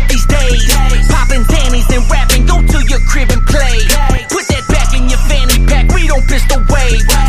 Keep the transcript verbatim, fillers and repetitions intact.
up these days. Popping Dannies and rapping, go to your crib and play. Put that back in your fanny pack, we don't pistol wave.